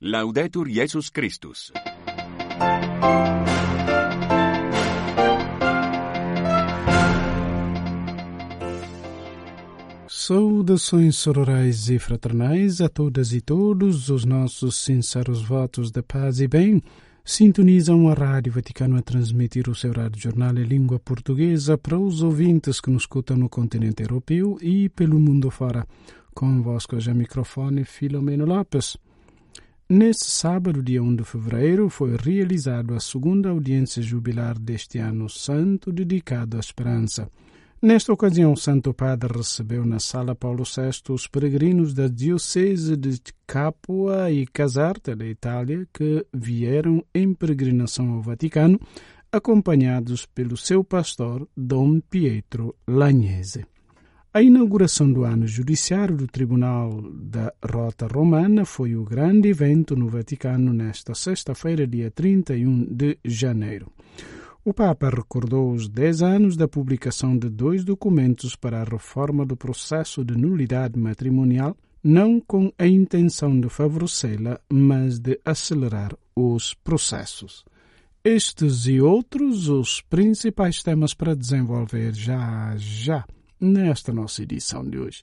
Laudetur Jesus Christus. Saudações sororais e fraternais a todas e todos. Os nossos sinceros votos de paz e bem sintonizam a Rádio Vaticano a transmitir o seu rádio jornal em língua portuguesa para os ouvintes que nos escutam no continente europeu e pelo mundo fora. Convosco já microfone Filomeno Lopes. Neste sábado, dia 1 de fevereiro, foi realizada a segunda audiência jubilar deste ano santo dedicado à esperança. Nesta ocasião, o Santo Padre recebeu na Sala Paulo VI os peregrinos da Diocese de Capua e Caserta, da Itália, que vieram em peregrinação ao Vaticano, acompanhados pelo seu pastor, Dom Pietro Lagnese. A inauguração do ano judiciário do Tribunal da Rota Romana foi o grande evento no Vaticano nesta sexta-feira, dia 31 de janeiro. O Papa recordou os 10 anos da publicação de 2 documentos para a reforma do processo de nulidade matrimonial, não com a intenção de favorecê-la, mas de acelerar os processos. Estes e outros os principais temas para desenvolver já nesta nossa edição de hoje.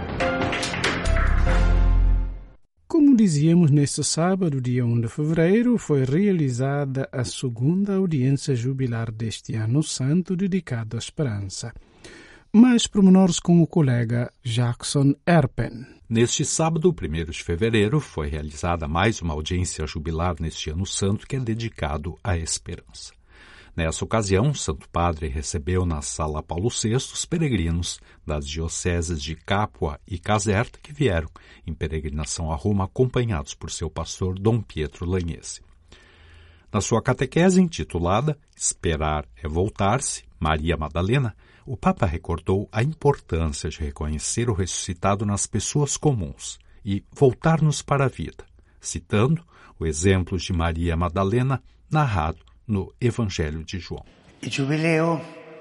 Como dizíamos, neste sábado, dia 1 de fevereiro, foi realizada a segunda audiência jubilar deste ano santo dedicado à esperança. Mais pormenores com o colega Jackson Erpen. Neste sábado, 1º de fevereiro, foi realizada mais uma audiência jubilar neste ano santo que é dedicado à esperança. Nessa ocasião, o Santo Padre recebeu na Sala Paulo VI os peregrinos das dioceses de Capua e Caserta que vieram em peregrinação a Roma acompanhados por seu pastor Dom Pietro Lagnese. Na sua catequese intitulada Esperar é Voltar-se, Maria Madalena, o Papa recordou a importância de reconhecer o ressuscitado nas pessoas comuns e voltar-nos para a vida, citando o exemplo de Maria Madalena narrado no Evangelho de João. Il Giubileo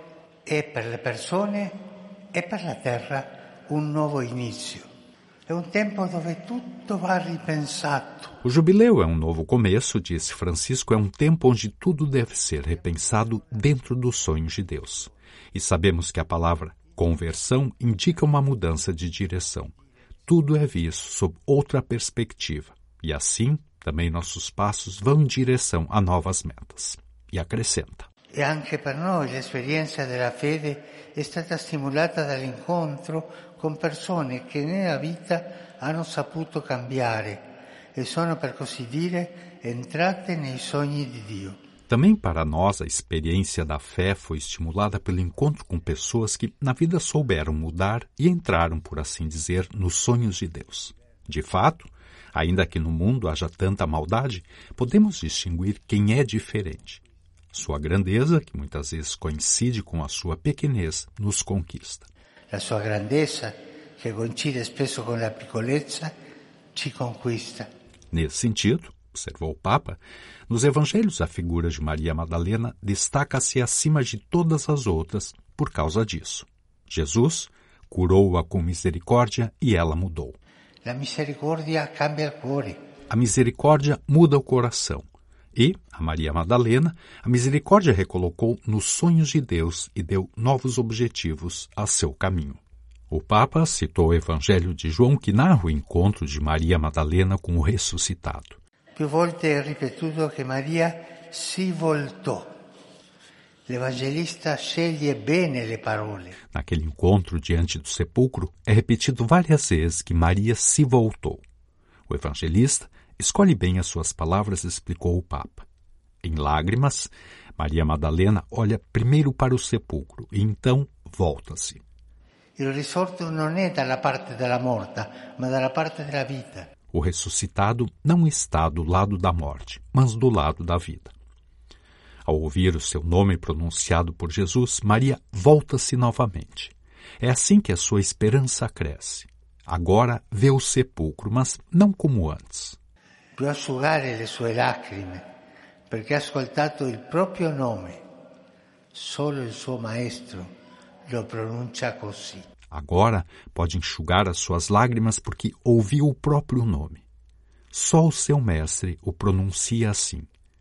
è per le persone e per la terra un nuovo inizio. È un tempo dove tutto va ripensato. O jubileu é um novo começo, disse Francisco, é um tempo onde tudo deve ser repensado dentro dos sonhos de Deus. E sabemos que a palavra conversão indica uma mudança de direção. Tudo é visto sob outra perspectiva. E assim, também nossos passos vão em direção a novas metas. E acrescenta. E anche per noi l'esperienza della fede è stata stimolata dall'incontro con persone che nella vita hanno saputo cambiare e sono, per così dire, entrate nei sogni di Dio. Também para nós a experiência da fé foi estimulada pelo encontro com pessoas que na vida souberam mudar e entraram, por assim dizer, nos sonhos de Deus. De fato, ainda que no mundo haja tanta maldade, podemos distinguir quem é diferente. Sua grandeza, que muitas vezes coincide com a sua pequenez, nos conquista. La sua grandeza, che coincide spesso con la piccolezza, ci conquista. Nesse sentido, observou o Papa, nos evangelhos a figura de Maria Madalena destaca-se acima de todas as outras por causa disso. Jesus curou-a com misericórdia e ela mudou. La misericordia cambia il cuore. A misericórdia muda o coração. E, a Maria Madalena, a misericórdia recolocou nos sonhos de Deus e deu novos objetivos a seu caminho. O Papa citou o Evangelho de João que narra o encontro de Maria Madalena com o ressuscitado. Più volte è ripetuto che Maria si voltò. L'Evangelista sceglie bene le parole. Naquele encontro diante do sepulcro, é repetido várias vezes que Maria se voltou. O evangelista escolhe bem as suas palavras, explicou o Papa. Em lágrimas, Maria Madalena olha primeiro para o sepulcro e então volta-se. Il risorto non è dalla parte della morta, ma dalla parte della vita. O ressuscitado não está do lado da morte, mas do lado da vida. Ao ouvir o seu nome pronunciado por Jesus, Maria volta-se novamente. É assim que a sua esperança cresce. Agora vê o sepulcro, mas não como antes. Può asciugare le sue lacrime, perché ha ascoltato il proprio nome. Solo il suo maestro lo pronuncia così. Agora pode enxugar as suas lágrimas porque ouviu o próprio nome. Só o seu mestre o pronuncia assim.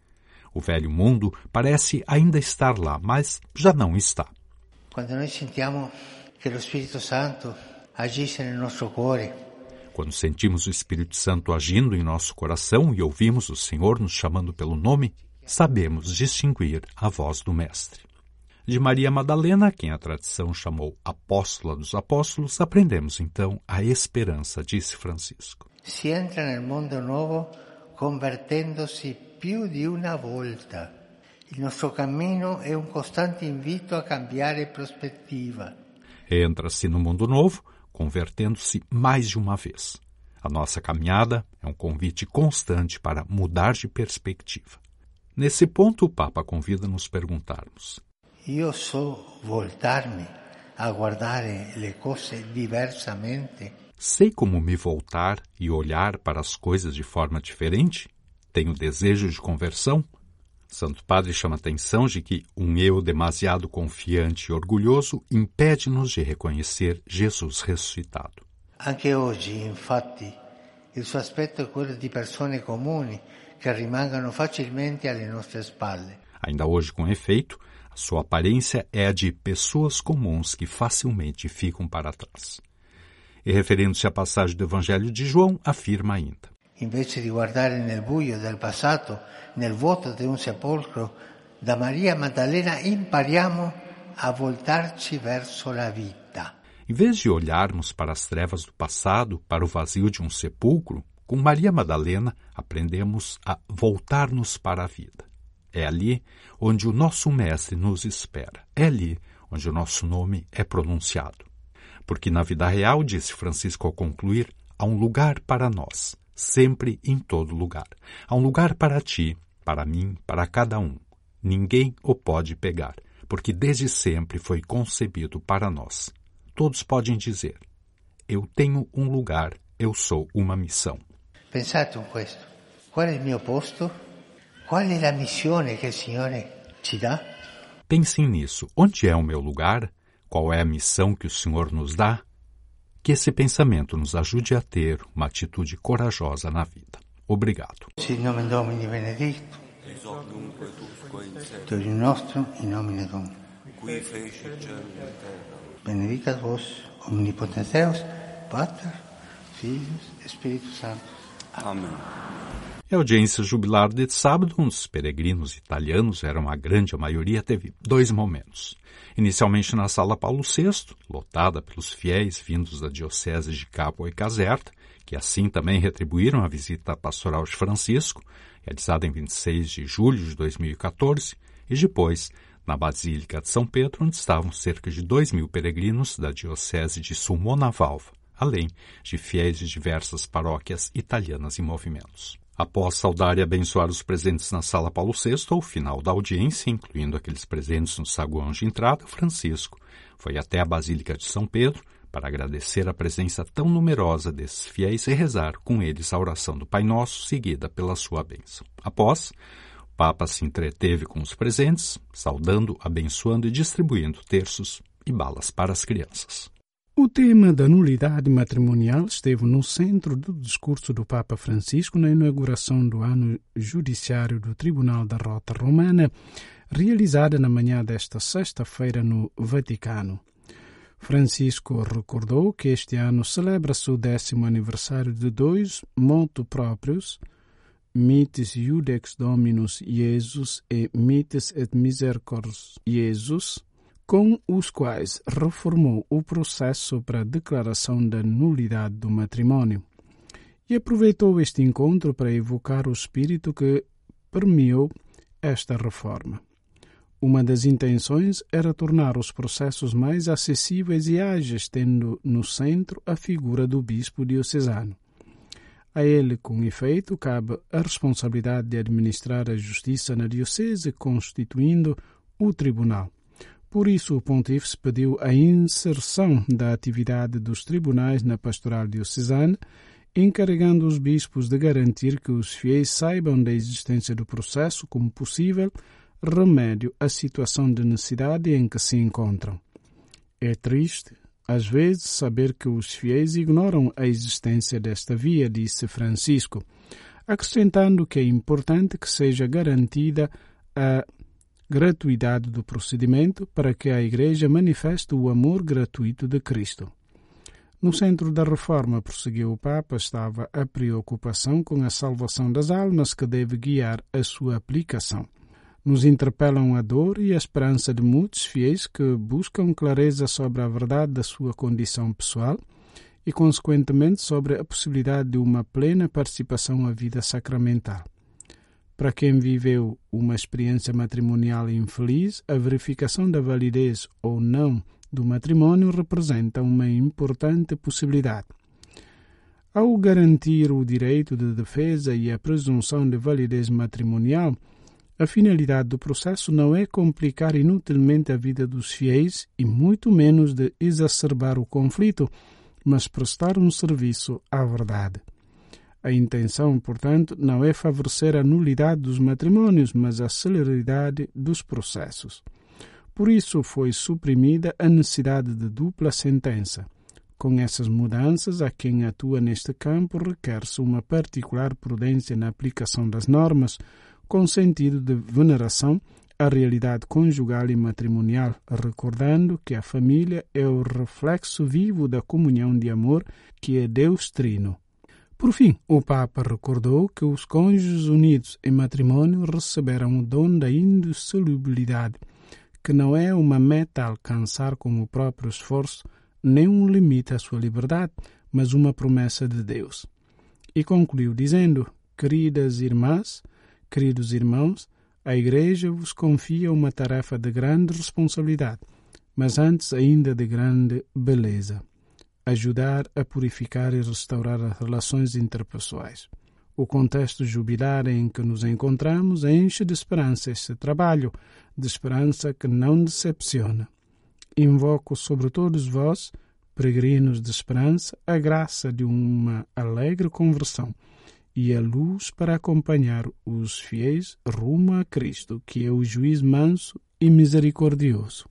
O velho mundo parece ainda estar lá, mas já não está. Quando nós sentimos que o Espírito Santo agisse no nosso cuore, quando sentimos o Espírito Santo agindo em nosso coração e ouvimos o Senhor nos chamando pelo nome, sabemos distinguir a voz do Mestre. De Maria Madalena, quem a tradição chamou Apóstola dos Apóstolos, aprendemos então a esperança, disse Francisco. Si entra nel mondo nuovo convertendo-si più di una volta. Il nostro cammino è un costante invito a cambiare prospettiva. Entra-se no mundo novo, convertendo-se mais de uma vez. A nossa caminhada é um convite constante para mudar de perspectiva. Nesse ponto, o Papa convida a nos perguntarmos: Io so voltarmi a guardare le cose diversamente? Sei como me voltar e olhar para as coisas de forma diferente? Tenho desejo de conversão? Santo Padre chama a atenção de que um eu demasiado confiante e orgulhoso impede-nos de reconhecer Jesus ressuscitado. Anche oggi, infatti, il suo aspetto è quello di persone comuni che rimangono facilmente alle nostre spalle. Ainda hoje, com efeito, a sua aparência é a de pessoas comuns que facilmente ficam para trás. E referindo-se à passagem do Evangelho de João, afirma ainda: Invece di guardare nel buio del passato, nel vuoto di un sepolcro, da Maria Maddalena impariamo a voltarci verso la vita. Em vez de olharmos para as trevas do passado, para o vazio de um sepulcro, com Maria Madalena aprendemos a voltar-nos para a vida. É ali onde o nosso Mestre nos espera. É ali onde o nosso nome é pronunciado. Porque na vida real, disse Francisco ao concluir, há um lugar para nós, sempre em todo lugar. Há um lugar para ti, para mim, para cada um. Ninguém o pode pegar, porque desde sempre foi concebido para nós. Todos podem dizer: eu tenho um lugar, eu sou uma missão. Pensate in questo. Qual è il mio posto? Qual è la missione che il Signore ci dà? Pensem nisso. Onde é o meu lugar? Qual é a missão que o Senhor nos dá? Que esse pensamento nos ajude a ter uma atitude corajosa na vida. Obrigado. Sit nomen Domini benedictum, Deus nostro, in nomine Domini. Benedicat vos, omnipotens Deus, Pater, Filius, Spiritus Sanctus. Amém. A audiência jubilar de sábado, os peregrinos italianos, eram a grande maioria, teve 2 momentos. Inicialmente na Sala Paulo VI, lotada pelos fiéis vindos da Diocese de Capua e Caserta, que assim também retribuíram a visita pastoral de Francisco, realizada em 26 de julho de 2014, e depois na Basílica de São Pedro, onde estavam cerca de 2.000 peregrinos da Diocese de Sulmona Valva, além de fiéis de diversas paróquias italianas em movimentos. Após saudar e abençoar os presentes na Sala Paulo VI, ao final da audiência, incluindo aqueles presentes no saguão de entrada, Francisco foi até a Basílica de São Pedro para agradecer a presença tão numerosa desses fiéis e rezar com eles a oração do Pai Nosso, seguida pela sua bênção. Após, o Papa se entreteve com os presentes, saudando, abençoando e distribuindo terços e balas para as crianças. O tema da nulidade matrimonial esteve no centro do discurso do Papa Francisco na inauguração do ano judiciário do Tribunal da Rota Romana, realizada na manhã desta sexta-feira no Vaticano. Francisco recordou que este ano celebra-se o 10º aniversário de 2 motu próprios, Mitis Iudex Dominus Iesus e Mitis et Misericors Iesus, com os quais reformou o processo para a declaração da nulidade do matrimônio. E aproveitou este encontro para evocar o espírito que permeou esta reforma. Uma das intenções era tornar os processos mais acessíveis e ágeis, tendo no centro a figura do bispo diocesano. A ele, com efeito, cabe a responsabilidade de administrar a justiça na diocese, constituindo o tribunal. Por isso, o Pontífice pediu a inserção da atividade dos tribunais na pastoral diocesana, encarregando os bispos de garantir que os fiéis saibam da existência do processo como possível remédio à situação de necessidade em que se encontram. É triste, às vezes, saber que os fiéis ignoram a existência desta via, disse Francisco, acrescentando que é importante que seja garantida a gratuidade do procedimento para que a Igreja manifeste o amor gratuito de Cristo. No centro da reforma, prosseguiu o Papa, estava a preocupação com a salvação das almas que deve guiar a sua aplicação. Nos interpelam a dor e a esperança de muitos fiéis que buscam clareza sobre a verdade da sua condição pessoal e, consequentemente, sobre a possibilidade de uma plena participação à vida sacramental. Para quem viveu uma experiência matrimonial infeliz, a verificação da validez ou não do matrimônio representa uma importante possibilidade. Ao garantir o direito de defesa e a presunção de validez matrimonial, a finalidade do processo não é complicar inutilmente a vida dos fiéis e muito menos de exacerbar o conflito, mas prestar um serviço à verdade. A intenção, portanto, não é favorecer a nulidade dos matrimônios, mas a celeridade dos processos. Por isso foi suprimida a necessidade de dupla sentença. Com essas mudanças, a quem atua neste campo requer-se uma particular prudência na aplicação das normas, com sentido de veneração à realidade conjugal e matrimonial, recordando que a família é o reflexo vivo da comunhão de amor que é Deus Trino. Por fim, o Papa recordou que os cônjuges unidos em matrimônio receberam o dom da indissolubilidade, que não é uma meta a alcançar com o próprio esforço, nem um limite à sua liberdade, mas uma promessa de Deus. E concluiu dizendo: queridas irmãs, queridos irmãos, a Igreja vos confia uma tarefa de grande responsabilidade, mas antes ainda de grande beleza: ajudar a purificar e restaurar as relações interpessoais. O contexto jubilar em que nos encontramos enche de esperança este trabalho, de esperança que não decepciona. Invoco sobre todos vós, peregrinos de esperança, a graça de uma alegre conversão e a luz para acompanhar os fiéis rumo a Cristo, que é o juiz manso e misericordioso.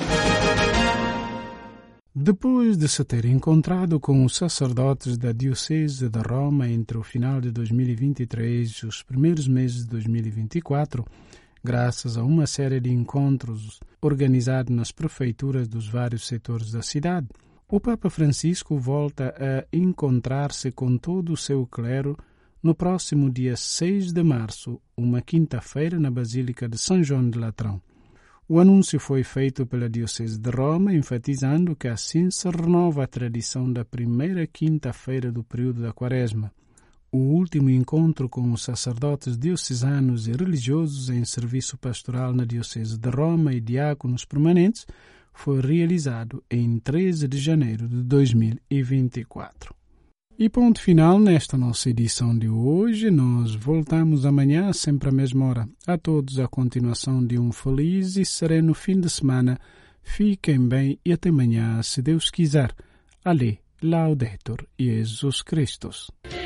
Depois de se ter encontrado com os sacerdotes da Diocese de Roma entre o final de 2023 e os primeiros meses de 2024, graças a uma série de encontros organizados nas prefeituras dos vários setores da cidade, o Papa Francisco volta a encontrar-se com todo o seu clero no próximo dia 6 de março, uma quinta-feira, na Basílica de São João de Latrão. O anúncio foi feito pela Diocese de Roma, enfatizando que assim se renova a tradição da primeira quinta-feira do período da Quaresma. O último encontro com os sacerdotes diocesanos e religiosos em serviço pastoral na Diocese de Roma e diáconos permanentes foi realizado em 13 de janeiro de 2024. E ponto final nesta nossa edição de hoje. Nós voltamos amanhã, sempre à mesma hora. A todos a continuação de um feliz e sereno fim de semana. Fiquem bem e até amanhã, se Deus quiser. Ale, Laudetur Jesus Christus.